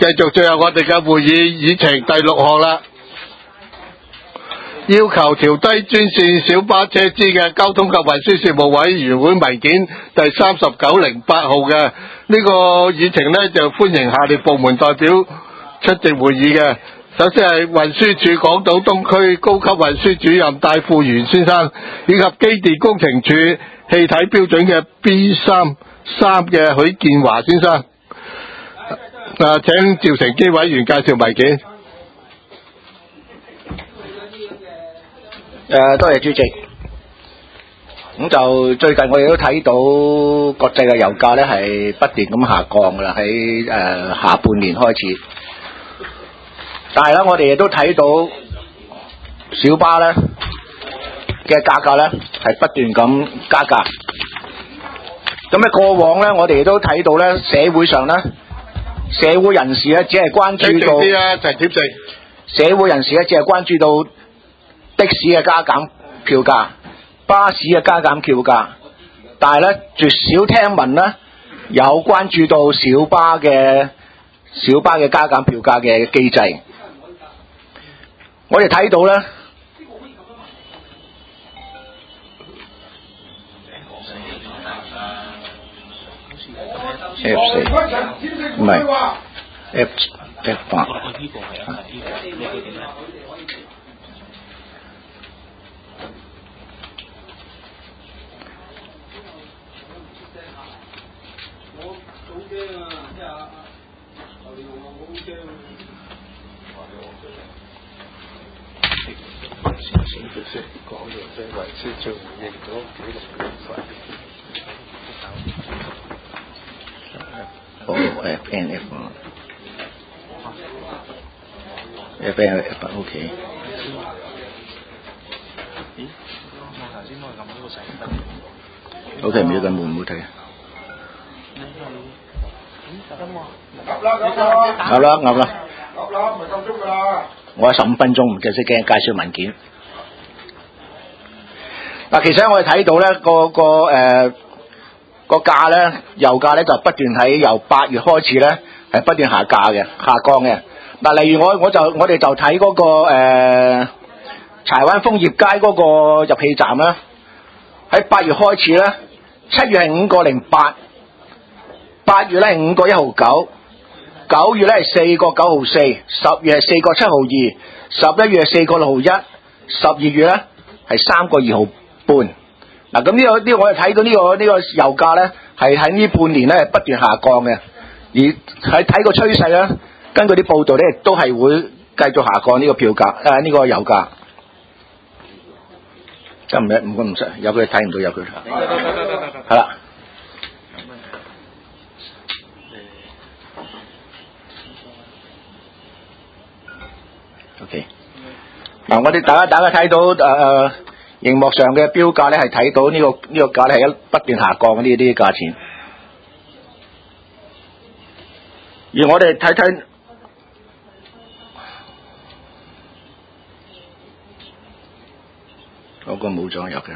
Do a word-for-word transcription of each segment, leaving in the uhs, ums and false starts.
繼續進入我哋嘅會議議程第六項啦，要求調低專線小巴車資嘅交通及運輸事務委員會文件第三十九零八號嘅呢個議程呢，就歡迎下列部門代表出席會議嘅。首先係運輸署港島東區高級運輸主任戴富元先生，以及機電工程署氣體標準嘅 B 三三嘅許建華先生。啊，請趙成基委員介紹文件。 誒，多謝主席。咁就最近我哋都睇到國際嘅油價咧係不斷咁下降噶啦，喺誒下半年開始。但係咧，我哋亦都睇到小巴咧嘅價格咧係不斷咁加價。咁喺過往咧，我哋亦都睇到咧社會上咧，社會人士咧只係關注到啲啊，陳貼成社會人士咧只係關注到的士嘅加減票價、巴士嘅加減票價，但係咧絕少聽聞咧有關注到小巴嘅小巴嘅加減票價嘅機制。我哋睇到咧，F 四唔係 F F 八。 講完即係運輸署回應咗幾六月份。 哦 ，F N F 啊 ，F N F OK。咦？我頭先我撳咗個細燈。OK， 唔要咁悶，唔好睇。 噏啦噏啦， 噏啦噏啦， 噏啦，唔係夠鐘㗎啦。 我有十五分鐘唔記得驚介紹文件。嗱，其實我哋睇到咧個個誒個價咧，油價咧就不斷喺由八月開始咧係不斷下價嘅，下降嘅。嗱，例如我我就我哋就睇嗰、那個誒、呃、柴灣楓葉街嗰個入氣站啦，喺八月開始咧，七月係五個零八，八月咧係五個一毫九。九月咧係四個九毫四，十月係四個七毫二，十一月係四個六毫一，十二月咧係三個二毫半。嗱，咁呢個呢、這個我哋睇到呢、這個呢、這個油價咧係喺呢半年咧不斷下降嘅，而喺睇個趨勢咧，根據啲報道咧亦都係會繼續下降呢個票價誒呢個油價。得唔得？唔該唔使，有佢睇唔到有佢。係啦。OK，嗱，我哋大家大家睇到誒誒，熒幕上嘅標價咧係睇到呢個呢個價咧係一不斷下降嘅呢啲價錢，而我哋睇睇嗰個冇咗入嘅，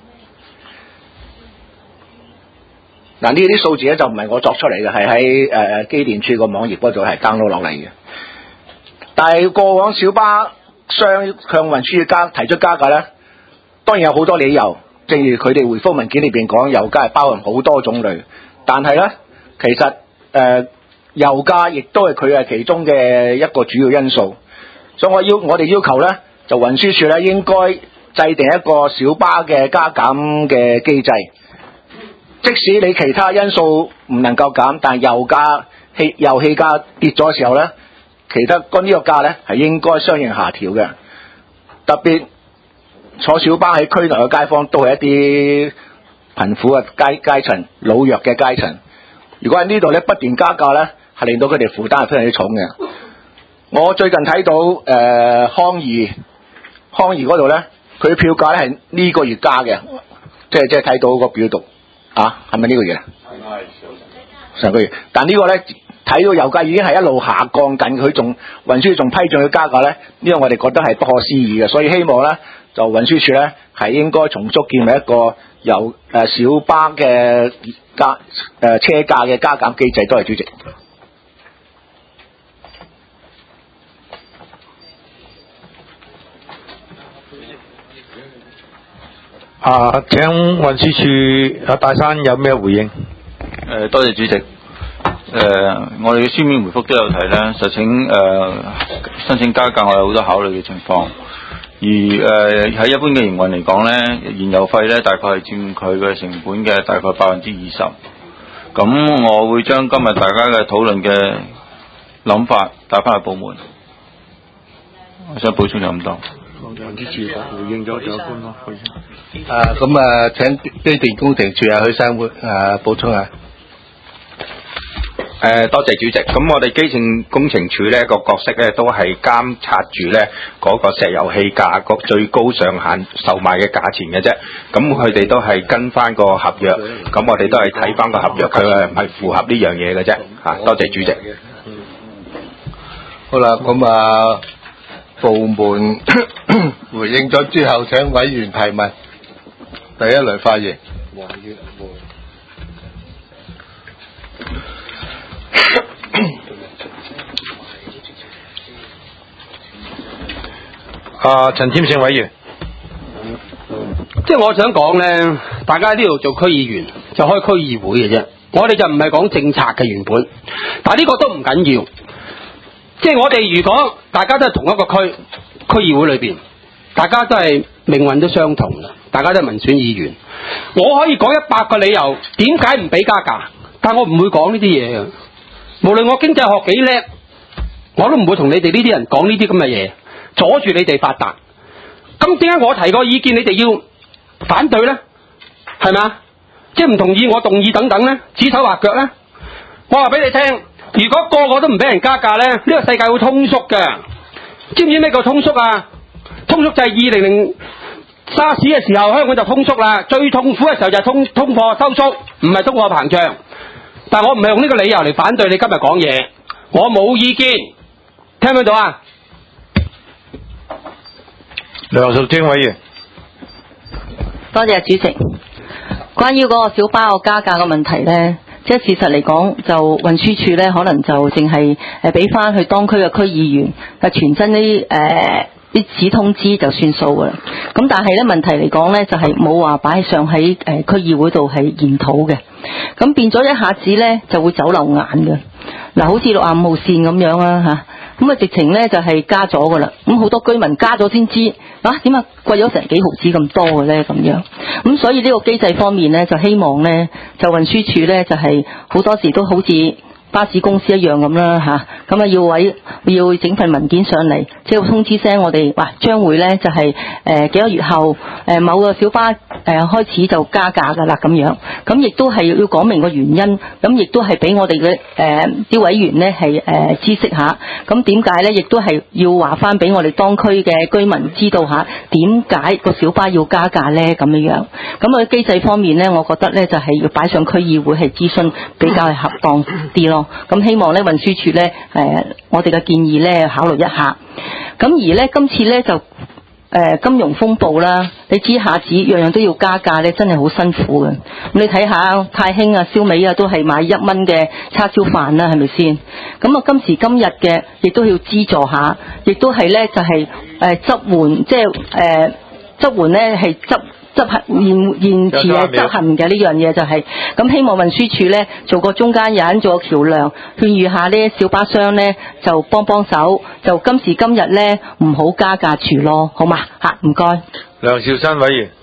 嗱呢啲數字咧就唔係我作出嚟嘅，係喺誒機電署個網頁嗰度係 download 落嚟嘅。但係過往小巴商向運輸署加提出加價咧，當然有好多理由。正如佢哋回覆文件裏邊講，油價係包含好多種類，但係咧其實誒、呃、油價亦都係佢係其中嘅一個主要因素。所以我要我哋要求咧，就運輸署咧應該制定一個小巴嘅加減嘅機制。即使你其他因素唔能夠減，但係油價氣油氣價跌咗嘅時候咧，其他嗰呢個價咧係應該相應下調嘅，特別坐小巴喺區內嘅街坊都係一啲貧苦嘅階階層、老弱嘅階層。如果喺呢度咧不斷加價咧，係令到佢哋負擔係非常之重嘅。我最近睇到誒、呃、康怡康怡嗰度咧，佢票價咧係呢個月加嘅，即係即係睇到個表度啊，係咪呢個月啊？上個月，但呢個咧。睇到油價已經係一路下降緊，佢仲運輸仲批准佢加價咧，呢個我哋覺得係不可思議嘅，所以希望咧就運輸署咧係應該重組建立一個由誒小巴嘅加誒車價嘅加減機制。多謝主席。 啊，請運輸署阿大山有咩回應？ 誒、呃，多謝主席。誒、呃，我哋嘅書面回覆都有提咧，實請誒、呃、申請加價，我有好多考慮嘅情況。而誒喺、呃、一般嘅營運嚟講咧，燃油費咧大概係佔佢嘅成本嘅大概百分之二十。咁我會將今日大家嘅討論嘅諗法帶翻去部門。我想補充就咁多。 運輸署回應咗，仲有官方回應。 啊，咁啊，請機電工程處啊許生會啊補充下。 誒，多謝主席。咁我哋機電工程署呢個角色呢，都係監察住呢嗰個石油氣價個最高上限售賣嘅價錢嘅啫。咁佢哋都係跟翻個合約，咁我哋都係睇翻個合約，佢係唔係符合呢樣嘢嘅啫。嚇，多謝主席。 好啦，咁啊，部門回應咗之後，請委員提問。第一輪發言。 啊，陳添勝委員， 即係我想講咧，大家喺呢度做區議員就開區議會嘅啫，我哋就唔係講政策嘅原本，但係呢個都唔緊要。即係我哋如果大家都係同一個區區議會裏邊，大家都係命運都相同嘅，大家都係民選議員，我可以講一百個理由點解唔俾加價，但我唔會講呢啲嘢嘅。無論我經濟學幾叻，我都唔會同你哋呢啲人講呢啲咁嘅嘢，阻住你哋發達。咁點解我提個意見你哋要反對呢？係咪啊？即係唔同意我動議等等呢？指手畫腳呢？我話俾你聽，如果個個都唔俾人加價呢，呢、呢個世界會通縮嘅。知唔知咩叫通縮啊？通縮就係二零零沙士嘅時候，香港就通縮啦。最痛苦嘅時候就係通通貨收縮，唔係通貨膨脹。但我唔係用呢個理由嚟反對你今日講嘢，我冇意見，聽唔聽到啊？ 梁淑貞委員， 多謝主席。關於嗰個小巴個加價嘅問題呢，即係事實嚟講，就運輸署呢可能就淨係誒俾翻去當區嘅區議員係傳真啲誒啲紙通知就算數噶啦。咁但係呢問題嚟講呢，就係冇話擺上喺誒區議會度係研討嘅。咁變咗一下子呢就會走漏眼嘅。嗱，好似六廿五號線咁樣啦嚇，咁啊直情呢就係加咗噶啦。咁好多居民加咗先知，啊點解貴咗成幾毫子咁多嘅呢？咁樣。咁所以呢個機制方面呢，就希望呢就運輸署呢就係好多時都好似巴士公司一樣咁啦嚇，咁啊要委要整份文件上嚟，即係通知聲我哋話將會咧就係誒幾個月後誒某個小巴誒開始就加價㗎啦咁樣，咁亦都係要講明個原因，咁亦都係俾我哋嘅誒啲委員咧係誒知悉下，咁點解咧亦都係要話翻俾我哋當區嘅居民知道下點解個小巴要加價咧咁樣樣，咁啊機制方面咧，我覺得咧就係要擺上區議會係諮詢比較係恰當啲咯。咁希望咧運輸署咧誒我哋嘅建議咧考慮一下。咁而咧今次咧就誒、呃、金融風暴啦，你知下子樣樣都要加價咧，真係好辛苦嘅。咁你睇下太興啊、燒味啊，都係買一蚊嘅叉燒飯啦，係咪先？咁啊今時今日嘅亦都要資助下，亦都係咧就係誒執援，即係誒執援咧係執。執行延延遲嘅執行嘅呢樣嘢就係、是、咁，希望運輸署咧做個中間人，做個橋梁，勸喻下呢小巴商咧就幫幫手，就今時今日咧唔好加價住咯，好嘛嚇？唔該。 梁兆新委員，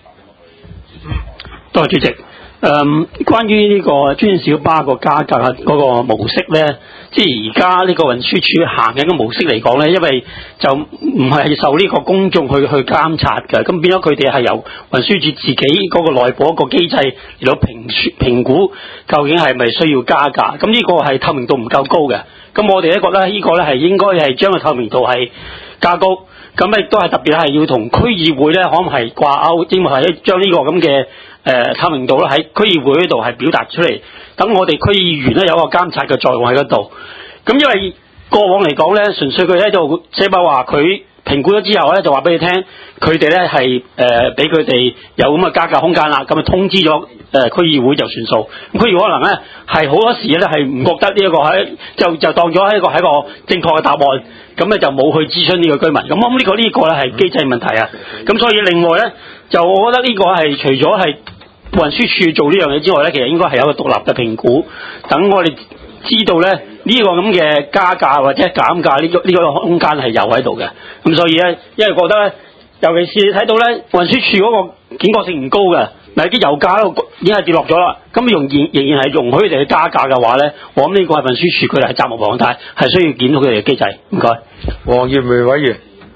多謝主席。誒、嗯，關於呢個專線小巴個加價嗰個模式咧，即係而家呢個運輸署行緊嘅模式嚟講咧，因為就唔係受呢個公眾去去監察嘅，咁變咗佢哋係由運輸署自己嗰個內部一個機制嚟到評評估究竟係咪需要加價，咁呢個係透明度唔夠高嘅，咁我哋咧覺得呢個咧係應該係將個透明度係加高，咁亦都係特別係要同區議會咧可能係掛鈎，因為係將呢個咁嘅誒透明度咧喺區議會嗰度係表達出嚟，等我哋區議員咧有一個監察嘅作用喺嗰度。咁因為過往嚟講咧，純粹佢喺度寫話話佢評估咗之後咧，就話俾你聽，佢哋咧係誒俾佢哋有咁嘅加價空間啦，咁啊通知咗誒區議會就算數。區議會可能咧係好多時咧係唔覺得呢一個係就就當咗係一個係一個正確嘅答案，咁咧就冇去諮詢呢個居民。咁我諗呢個呢個咧係機制問題啊。咁所以另外咧就我覺得呢個係除咗係運輸署做呢樣嘢之外咧，其實應該係有一個獨立嘅評估，等我哋知道咧呢、這個咁嘅加價或者減價呢、這個呢、這個空間係有喺度嘅。咁所以咧，因為覺得咧，尤其是你睇到咧運輸署嗰個警覺性唔高嘅，嗱啲油價都已經係跌落咗啦，咁仍然仍然係容許佢哋去加價嘅話咧，我諗呢個係運輸署佢哋係責無旁貸，係需要檢討佢哋嘅機制。唔該， 黃業梅委員。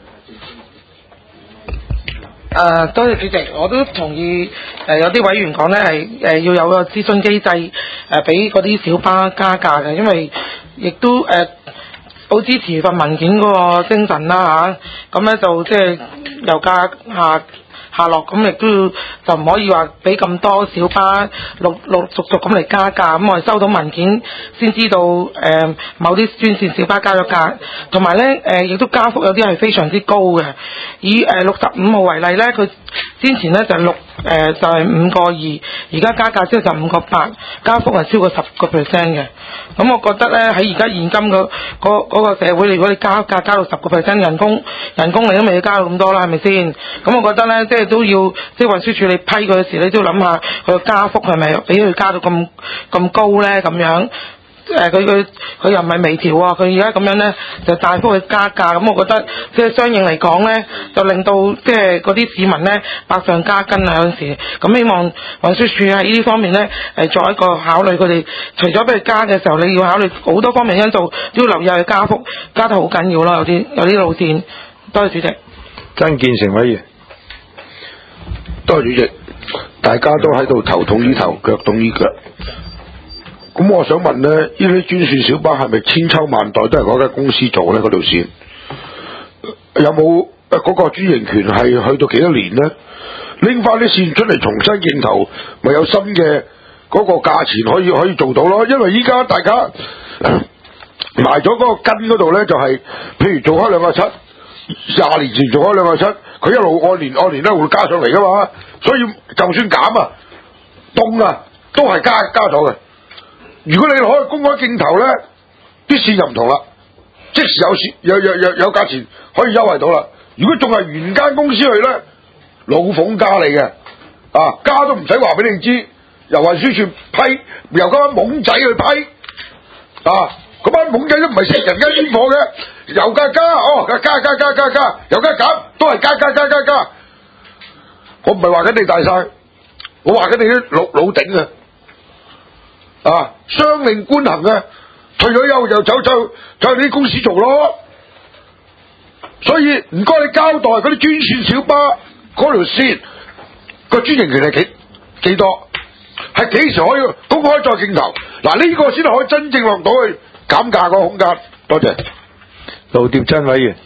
誒、呃，多謝主席，我都同意誒、呃、有啲委員講咧係誒要有個諮詢機制誒，俾嗰啲小巴加價嘅，因為亦都誒好、呃、支持份文件嗰個精神啦嚇，咁、啊、咧就即係油價下下落，咁亦都要就唔可以話俾咁多小巴陸陸續續咁嚟加價，咁我哋收到文件先知道誒、呃、某啲專線小巴加咗價，同埋咧誒亦都加幅有啲係非常之高嘅。以誒六十五號為例咧，佢先前咧就六誒就係五個二，而家加價之後就五個八，加幅係超過十個 percent 嘅。咁我覺得咧喺而家現今個嗰嗰個社會，如果你加價加到十個 percent 人工，人工你都未要加到咁多啦，係咪先？咁我覺得咧，即係都要即係運輸署你批佢嘅時，你都要諗下佢個加幅係咪俾佢加到咁咁高咧？咁樣誒，佢佢佢又唔係微調啊，佢而家咁樣咧就大幅去加價，咁我覺得即係相應嚟講咧，就令到即係嗰啲市民咧百上加斤啊！有陣時咁希望運輸署喺呢方面咧誒作一個考慮，佢哋除咗俾佢加嘅時候，你要考慮好多方面因素，都要留意下佢加幅加得好緊要啦。有啲有啲路線，多謝主席。 曾建成委員。 多謝主席，大家都喺度頭痛醫頭，腳痛醫腳。咁我想問呢，呢啲專線小巴係咪千秋萬代都係嗰間公司做呢？嗰條線有冇嗰個專營權係去到幾多年呢？拎翻啲線出嚟重新競投，咪有新嘅嗰個價錢可以可以做到咯？因為依家大家、呃、埋咗嗰個根嗰度呢，就係、是、譬如做開兩個七，廿年前做開兩個七，佢一路按年按年咧會加上嚟噶嘛，所以就算減啊、凍啊，都係加加咗嘅。如果你可以公開競投咧，啲線就唔同啦，即時有線有有有有價錢可以優惠到啦。如果仲係原間公司去咧，老鳳加你嘅，啊加都唔使話俾你知，由運輸署批，由嗰班懵仔去批，啊嗰班懵仔都唔係食人間煙火嘅，油價加哦加加加加加加，油價減都係加加加加加。我唔係話緊你大晒，我話緊你啲老老頂啊！啊，雙令官行啊，退咗休就走走走去啲公司做咯。所以唔該你交代嗰啲專線小巴嗰條線個專營權係幾幾多，係幾時可以公開再競投？嗱、啊、呢、這個先係可以真正落到去減價個空間。多謝。 盧疊真委員。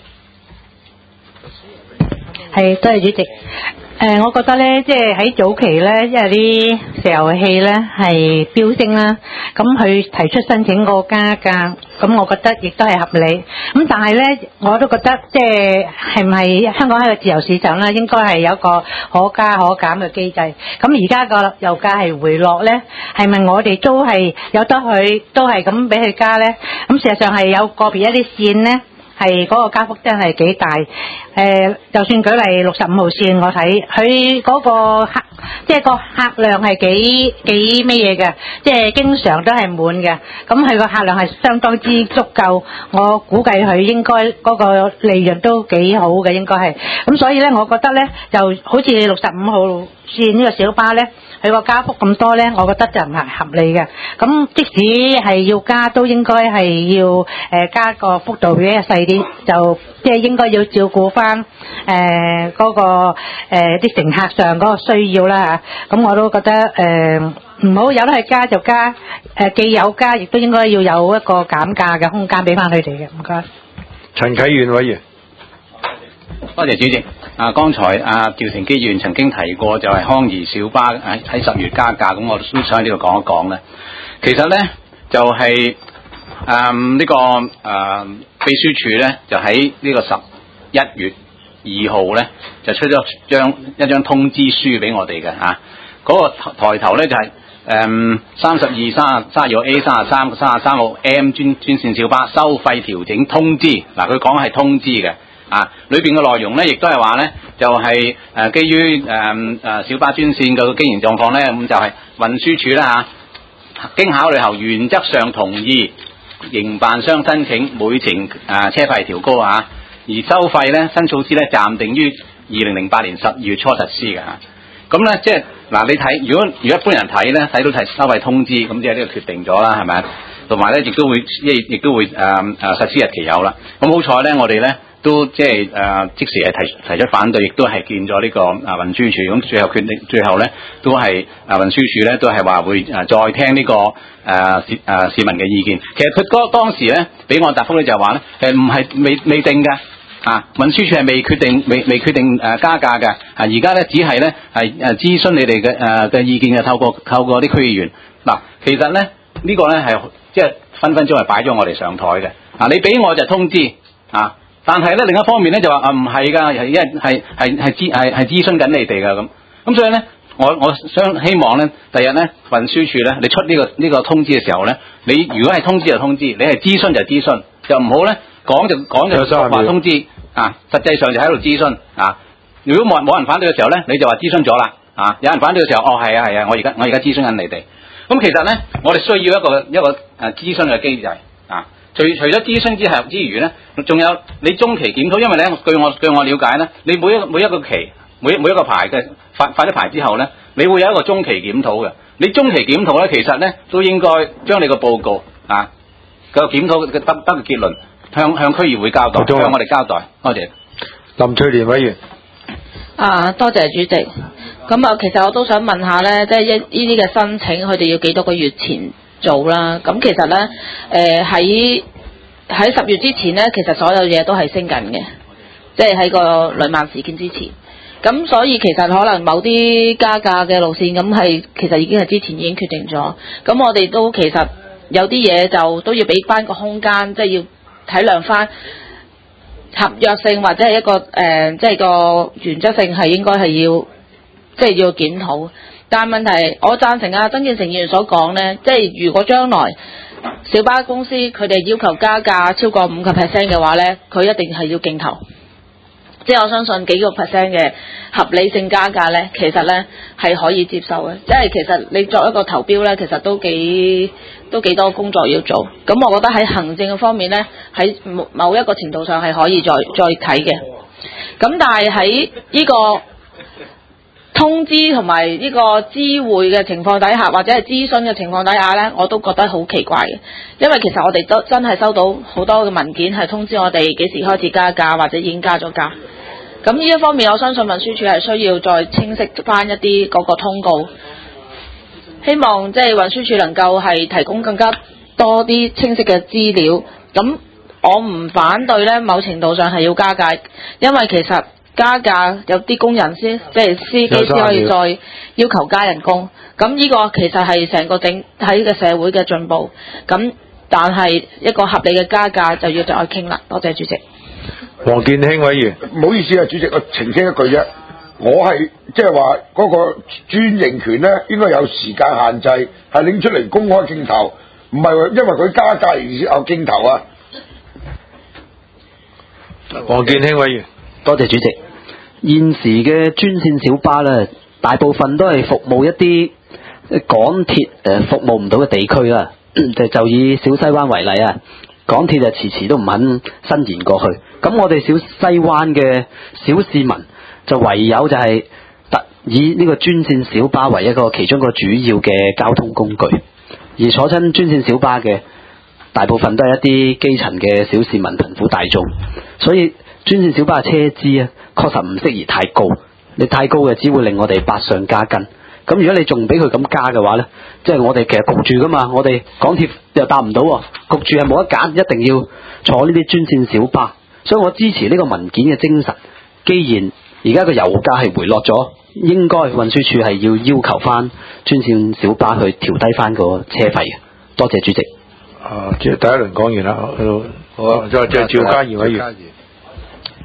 係，多謝主席。誒、呃，我覺得咧，即係喺早期咧，因為啲石油氣咧係飆升啦，咁佢提出申請個加價，咁我覺得亦都係合理。咁但係咧，我都覺得即係係唔係香港係個自由市場咧，應該係有一個可加可減嘅機制。咁而家個油價係回落咧，係咪我哋都係有得佢都係咁俾佢加咧？咁事實上係有個別一啲線咧。係嗰個加幅真係幾大，誒、呃，就算舉例六十五號線，我睇佢嗰個客，即係個客量係幾幾咩嘢嘅，即係經常都係滿嘅，咁佢個客量係相當之足夠，我估計佢應該嗰個利潤都幾好嘅，應該係，咁所以咧，我覺得咧，就好似六十五號線呢個小巴咧，佢個加幅咁多咧，我覺得就唔係合理嘅，咁即使係要加，都應該係要誒、呃、加個幅度比較細。就即係應該要照顧翻誒嗰個誒啲、呃、乘客上嗰個需要啦嚇，咁我都覺得誒唔好有得去加就加，誒、呃、既有加，亦都應該要有一個減價嘅空間俾翻佢哋嘅。唔該。 陳啟源委員。 多謝主席。啊，剛才啊趙成基議員曾經提過，就係康怡小巴喺喺十月加價，咁我都想喺呢度講一講咧。其實咧就係、是。誒、嗯、呢、這個誒、呃、秘書處咧，就喺呢個十一月二號咧，就出咗張一張通知書俾我哋嘅嚇。 嗰個抬頭咧就係誒三十二、三三十二 A、三十三、三十三號 M 專專線小巴收費調整通知。嗱，佢講係通知嘅。啊，裏邊嘅內容咧，亦都係話咧，就係、是、誒、呃、基於誒誒小巴專線嘅經營狀況咧，咁就係運輸署咧嚇，經考慮後原則上同意營辦商申請每程誒、呃、車費調高啊，而收費咧新措施咧暫定於二零零八年十二月初實施嘅嚇。咁咧即係嗱，你睇如果如果一般人睇咧，睇到係收費通知，咁即係呢個決定咗啦，係咪？同埋咧亦都會亦亦都會誒誒、呃、實施日期有啦。咁好彩咧，我哋咧。都即係誒、呃，即時係提提出反對，亦都係見咗呢、這個啊運輸署。咁最後決定，最後咧都係啊運輸署咧都係話會誒、呃、再聽呢、這個誒、呃、市誒、呃、市民嘅意見。其實佢嗰當時咧俾我答覆咧就係話咧誒唔係未未定嘅啊，運輸署係未決定未未決定誒、呃、加價嘅啊，而家咧只係咧係誒諮詢你哋嘅誒嘅意見嘅，透過透過啲區議員嗱、啊，其實咧呢、這個咧係即係分分鐘係擺咗我哋上台嘅啊，你俾我就通知啊。但係咧另一方面咧就話啊唔係㗎，係因為係係係諮係係諮詢緊你哋㗎咁，咁所以咧我我想希望咧第日咧運輸署咧你出呢、這個呢、這個通知嘅時候咧，你如果係通知就通知，你係諮詢就諮詢，就唔好咧講就講就話通知啊，實際上就喺度諮詢啊。如果冇人冇人反對嘅時候咧，你就話諮詢咗啦啊，有人反對嘅時候，哦係啊係啊，我而家我而家諮詢緊你哋。咁其實咧我哋需要一個一個誒諮詢嘅機制啊。除除咗諮詢之後之餘咧，仲有你中期檢討，因為咧據我據我了解咧，你每一每一個期每每一個牌嘅發發咗牌之後咧，你會有一個中期檢討嘅。你中期檢討咧，其實咧都應該將你個報告啊個檢討嘅得得嘅結論向向區議會交代，向我哋交代。多謝。 林翠蓮委員。 啊，多謝主席。咁啊，其實我都想問下咧，即係一呢啲嘅申請，佢哋要幾多個月前做啦？咁其實咧，誒喺喺十月之前咧，其實所有嘢都係升緊嘅，即係喺個雷曼事件之前。咁所以其實可能某啲加價嘅路線，咁係其實已經係之前已經決定咗。咁我哋都其實有啲嘢就都要俾翻個空間，即係要體諒翻合約性或者係一個誒，即係個原則性係應該係要即係要檢討。但係問題，我贊成啊曾建成議員所講呢，即係如果將來小巴公司佢哋要求加價超過五個 percent 嘅話呢，佢一定係要競投。即係我相信幾個 percent 嘅合理性加價呢，其實呢係可以接受嘅。即係其實你作一個投標呢，其實都幾都幾多工作要做。咁我覺得喺行政嘅方面呢，喺某一個程度上係可以再再睇嘅。咁但係喺呢個通知同埋呢個知會嘅情況底下，或者係諮詢嘅情況底下呢，我都覺得好奇怪嘅。因為其實我哋都真係收到好多嘅文件係通知我哋幾時開始加價，或者已經加咗價。咁呢一方面，我相信運輸署係需要再清晰翻一啲嗰個通告，希望即係運輸署能夠係提供更加多啲清晰嘅資料。咁我唔反對呢，某程度上係要加價，因為其實加價有啲工人先，即係司機先可以再要求加人工。咁呢個其實係成個整體嘅社會嘅進步。咁但係一個合理嘅加價就要再傾啦。多謝主席。 黃健興委員。 唔好意思啊，主席，我澄清一句啫。我係即係話嗰個專營權咧，應該有時間限制，係拎出嚟公開競投，唔係因為佢加價而有競投啊。 黃健興委員。 多謝主席。現時嘅專線小巴咧，大部分都係服務一啲港鐵誒服務唔到嘅地區啦。就就以小西灣為例啊，港鐵就遲遲都唔肯伸延過去。咁我哋小西灣嘅小市民就唯有就係特以呢個專線小巴為一個其中一個主要嘅交通工具。而坐親專線小巴嘅大部分都係一啲基層嘅小市民、貧苦大眾，所以專線小巴嘅車資啊，確實唔適宜太高。你太高嘅只會令我哋百上加斤。咁如果你仲俾佢咁加嘅話呢，即係我哋其實焗住噶嘛，我哋港鐵又搭唔到喎，焗住係冇得揀，一定要坐呢啲專線小巴。所以我支持呢個文件嘅精神。既然而家個油價係回落咗，應該運輸署係要要求翻專線小巴去調低翻個車費嘅。多謝主席。 啊，即係第一輪講完啦，好，再再趙家賢委員。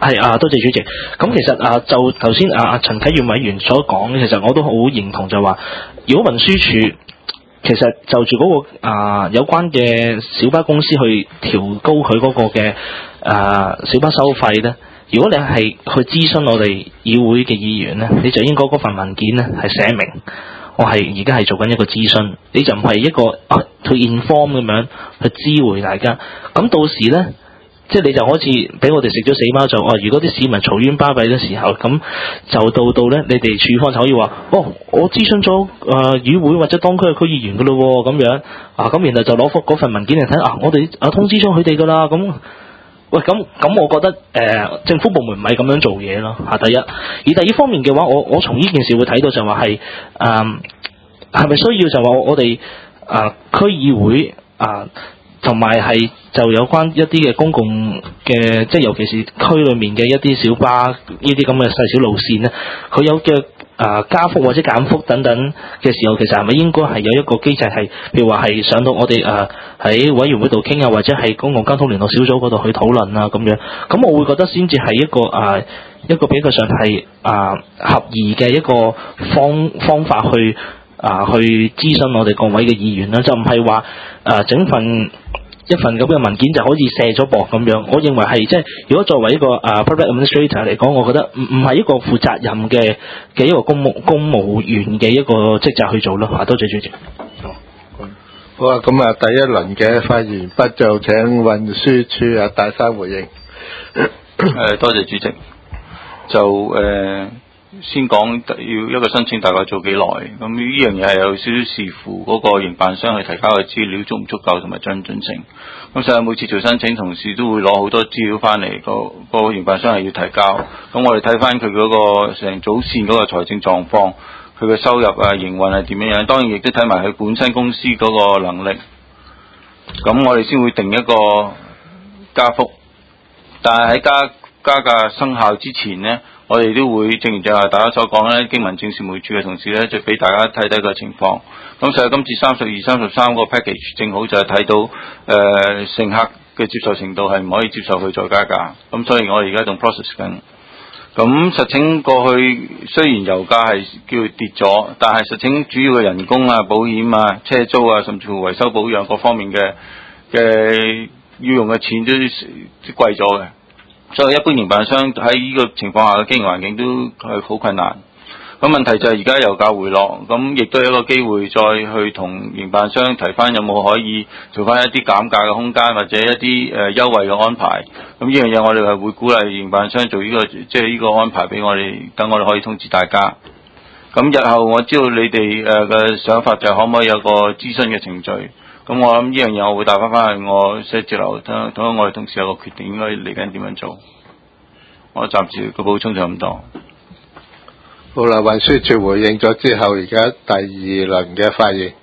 係啊，多謝主席。咁其實啊，就頭先啊啊陳啟源委員所講，其實我都好認同，就話如果運輸署其實就住嗰、那個啊有關嘅小巴公司去調高佢嗰個嘅啊小巴收費咧，如果你係去諮詢我哋議會嘅議員咧，你就應該嗰份文件咧係寫明，我係而家係做緊一個諮詢，你就唔係一個啊去 inform 咁樣去知會大家，咁到時咧。即係你就好似俾我哋食咗死貓就哦，如果啲市民嘈冤巴閉嘅時候，咁就到到咧，你哋處方就可以話，哦，我諮詢咗誒議會或者當區嘅區議員噶咯喎，咁樣啊，咁然後就攞幅嗰份文件嚟睇啊，我哋啊通知咗佢哋噶啦，咁喂咁咁，我覺得誒、呃、政府部門唔係咁樣做嘢咯嚇。第一，而第二方面嘅話，我我從呢件事會睇到就話係誒係咪需要就話我哋啊區議會啊。同埋係就有關一啲嘅公共嘅，即係尤其是區裏面嘅一啲小巴呢啲咁嘅細小路線咧，佢有嘅啊加幅或者減幅等等嘅時候，其實係咪應該係有一個機制係，譬如話係上到我哋啊喺委員會度傾啊，或者係公共交通聯絡小組嗰度去討論啊咁樣，咁我會覺得先至係一個啊一個比較上係啊合宜嘅一個方方法去啊去諮詢我哋各位嘅議員啦，就唔係話啊整份。一份咁嘅文件就可以卸咗膊咁樣，我認為係即係如果作為一個啊 public administrator 嚟講，我覺得唔唔係一個負責任嘅嘅一個公務公務員嘅一個職責去做咯嚇。多謝主席。 好啊，咁啊，第一輪嘅發言不就請運輸署啊大生回應。 誒，多謝主席。就誒。呃先講要一個申請大概做幾耐，咁呢樣嘢係有少少視乎嗰個營辦商去提交嘅資料足唔足夠同埋準唔準性。咁所以每次做申請，同事都會攞好多資料翻嚟，個個營辦商係要提交。咁我哋睇翻佢嗰個成組線嗰個財政狀況，佢嘅收入啊營運係點樣樣，當然亦都睇埋佢本身公司嗰個能力。咁我哋先會定一個加幅，但係喺加加價生效之前呢。我哋都會正如就係大家所講咧，經民政事務處嘅同事咧，就俾大家睇睇個情況。咁所以今次三十二、三十三個 package 正好就係睇到誒、呃、乘客嘅接受程度係唔可以接受佢再加價。咁所以我哋而家仲 process 緊。咁實情過去雖然油價係叫跌咗，但係實情主要嘅人工啊、保險啊、車租啊，甚至乎維修保養各方面嘅嘅要用嘅錢都都貴咗嘅。所以一般營辦商喺呢個情況下嘅經營環境都係好困難。咁問題就係而家油價回落，咁亦都有一個機會再去同營辦商提翻有冇可以做翻一啲減價嘅空間，或者一啲誒、呃、優惠嘅安排。咁呢樣嘢我哋係會鼓勵營辦商做呢、這個即係呢個安排俾我哋，等我哋可以通知大家。咁日後我知道你哋誒嘅想法就係可唔可以有個諮詢嘅程序。咁我諗呢樣嘢我會帶翻翻去我寫字樓，等等我哋同事有個決定，應該嚟緊點樣做。我暫時個補充就咁多。 好啦，運輸署回應咗之後，而家第二輪嘅發言。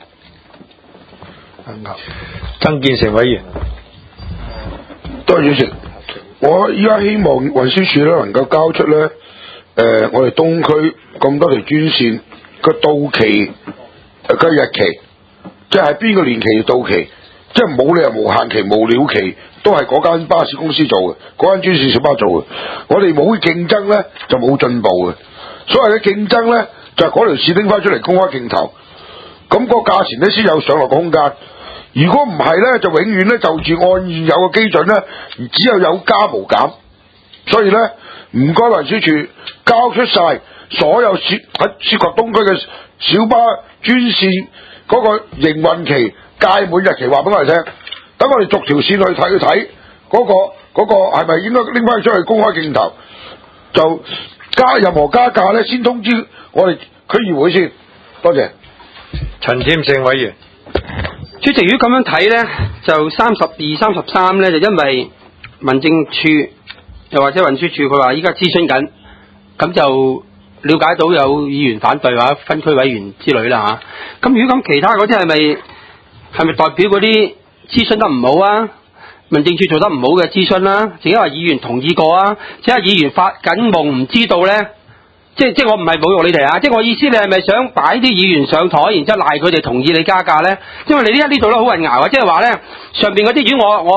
曾建成委員。 多謝主席。我依家希望運輸署咧能夠交出咧，誒、呃，我哋東區咁多條專線個到期個日期。即係邊個年期到期，即係冇理由無限期、無了期都係嗰間巴士公司做嘅，嗰間專線小巴做嘅。我哋冇競爭咧，就冇進步嘅。所謂嘅競爭咧，就係嗰條線拎翻出嚟公開競投，咁、個價錢咧先有上落嘅空間。如果唔係咧，就永遠咧就住按現有嘅基準咧，只有有加無減。所以咧，唔該運輸署交出晒所有涉喺涉及東區嘅小巴專線。嗰個營運期屆滿日期話俾我哋聽，等我哋逐條線去睇去睇嗰個嗰個係咪應該拎翻出去公開競投，就加任何加價咧，先通知我哋區議會先。多謝。 陳添勝委員。 主席，如果咁樣睇咧，就三十二、三十三咧，就因為民政處又或者運輸署佢話依家諮詢緊，咁就。了解到有議員反對或者分區委員之類啦嚇，咁如果咁其他嗰啲係咪係咪代表嗰啲諮詢得唔好啊？民政處做得唔好嘅諮詢啦，淨係話議員同意過啊，只係議員發緊夢唔知道咧，即係即係我唔係侮辱你哋啊，即係我意思你係咪想擺啲議員上台，然之後賴佢哋同意你加價咧？因為你呢一呢度都好混淆啊，即係話咧上邊嗰啲如果我我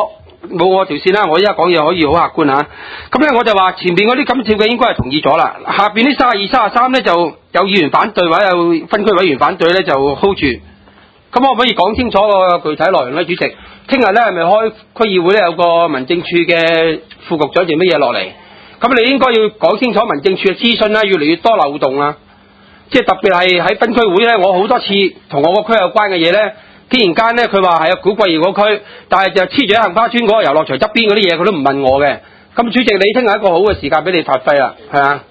冇我條線啦，我依家講嘢可以好客觀嚇。咁咧我就話前面嗰啲金跳嘅應該係同意咗啦，下邊啲三十二、三十三咧就有議員反對或者有分區委員反對咧就 hold 住。咁可唔可以講清楚個具體內容咧，主席？聽日咧係咪開區議會咧有個民政處嘅副局長定乜嘢落嚟？咁你應該要講清楚民政處嘅諮詢啦，越嚟越多漏洞啦。即係特別係喺分區會咧，我好多次同我個區有關嘅嘢咧，竟然間咧佢話係啊古貴瑤嗰區，但係就黐住喺杏花村嗰個遊樂場側邊嗰啲嘢，佢都唔問我嘅。咁主席，你聽日一個好嘅時間俾你發揮啦，係啊？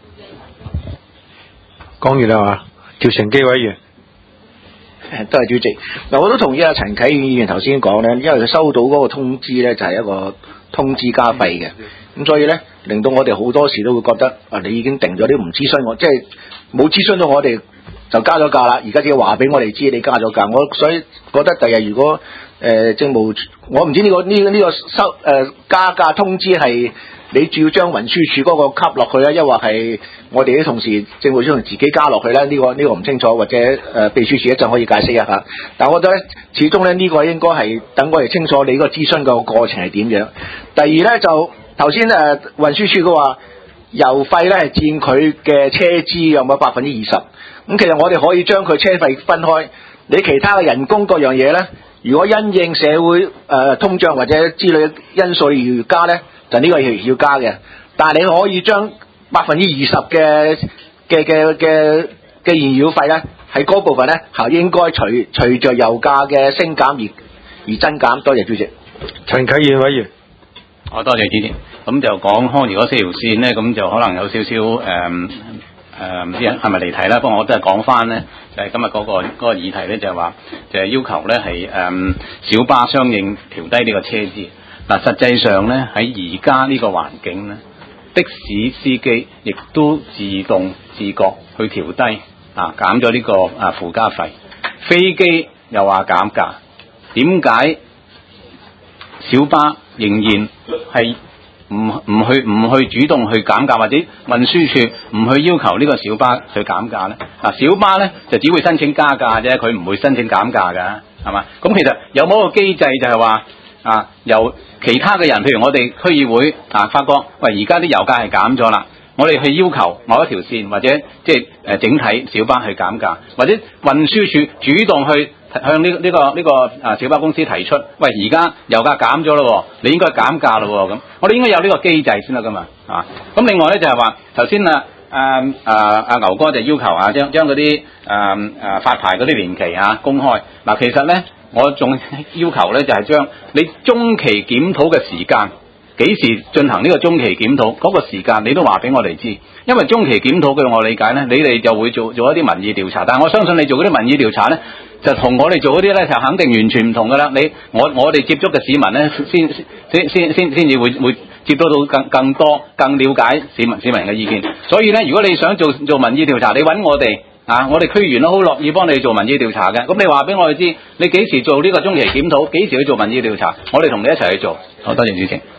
講完啦嘛，趙成基委員。 都係主席。嗱，我都同意阿陳啟遠議員頭先講咧，因為佢收到嗰個通知咧，就係一個通知加費嘅，咁所以咧令到我哋好多時都會覺得啊，你已經定咗啲唔諮詢我，即係冇諮詢到我哋就加咗價啦。而家只要話俾我哋知你加咗價，我所以覺得第日如果誒、呃、政務，我唔知呢、呢個呢呢、呢個收誒、呃、加價通知係你主要將運輸署嗰個吸落去咧，抑或係我哋啲同事政務處自己加落去咧？呢、呢個呢、呢個唔清楚，或者誒、呃、秘書處一陣可以解釋一下。但係我覺得咧，始終咧呢、呢個應該係等我哋清楚你嗰個諮詢個過程係點樣。第二咧就頭先誒運輸署嘅話，油費咧係佔佢嘅車資有冇百分之二十？咁其實我哋可以將佢車費分開，你其他嘅人工各樣嘢咧，如果因應社會誒、呃、通脹或者之類因素而加咧，就呢個係要加嘅。但係你可以將百分之二十嘅嘅嘅嘅嘅燃料費咧，喺嗰部分咧係應該隨隨著油價嘅升減而而增減。多謝主席。 陳啟遠委員。 好，多謝主席。咁就講康怡嗰四條線咧，咁就可能有少少誒誒唔知係咪離題啦。不過我都係講翻咧，就係、是、今日嗰、那個嗰、那個議題咧，就係、是、話就係、是、要求咧係誒小巴相應調低呢個車資。嗱，實際上咧喺而家呢個環境咧，的士司機亦都自動自覺去調低啊，減咗呢個啊附加費。飛機又話減價，點解小巴仍然係唔唔去唔去主動去減價，或者運輸署唔去要求呢個小巴去減價咧？嗱，小巴咧就只會申請加價啫，佢唔會申請減價㗎，係嘛？咁其實有冇一個機制就係話啊，由其他嘅人，譬如我哋區議會啊，發覺喂而家啲油價係減咗啦，我哋去要求某一條線或者即係誒整體小巴去減價，或者運輸署主動去向呢、呢、呢個呢、呢個啊小巴公司提出，喂而家油價減咗咯，你應該減價咯咁，我哋應該有呢個機制先得噶嘛啊！咁另外咧就係話頭先啊啊啊啊牛哥就要求啊將將嗰啲啊啊發牌嗰啲年期啊公開嗱、啊，其實咧我仲要求咧就係、是、將你中期檢討嘅時間幾時進行呢個中期檢討嗰、那個時間你都話俾我哋知，因為中期檢討據我理解咧，你哋就會做做一啲民意調查，但係我相信你做嗰啲民意調查咧。就同我哋做嗰啲咧，就肯定完全唔同噶啦。你我我哋接觸嘅市民咧，先先先先先至會會接觸到更更多、更了解市民市民嘅意見。所以咧，如果你想做做民意調查，你揾我哋啊，我哋區議員都好樂意幫你做民意調查嘅。咁你話俾我哋知，你幾時做呢個中期檢討？幾時去做民意調查？我哋同你一齊去做。好，多謝主席。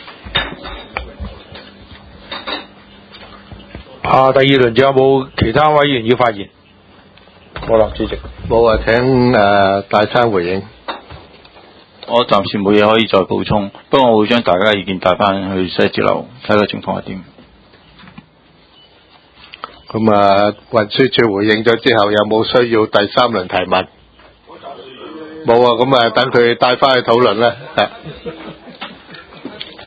啊，第二輪仲有冇其他委員要發言？好啦，主席。 冇啊，請誒、呃、大山回應。 我暫時冇嘢可以再補充，不過我會將大家嘅意見帶翻去寫字樓睇個情況係點。 咁啊，運輸署回應咗之後，有冇需要第三輪提問？冇啊，咁啊，等佢帶翻去討論啦。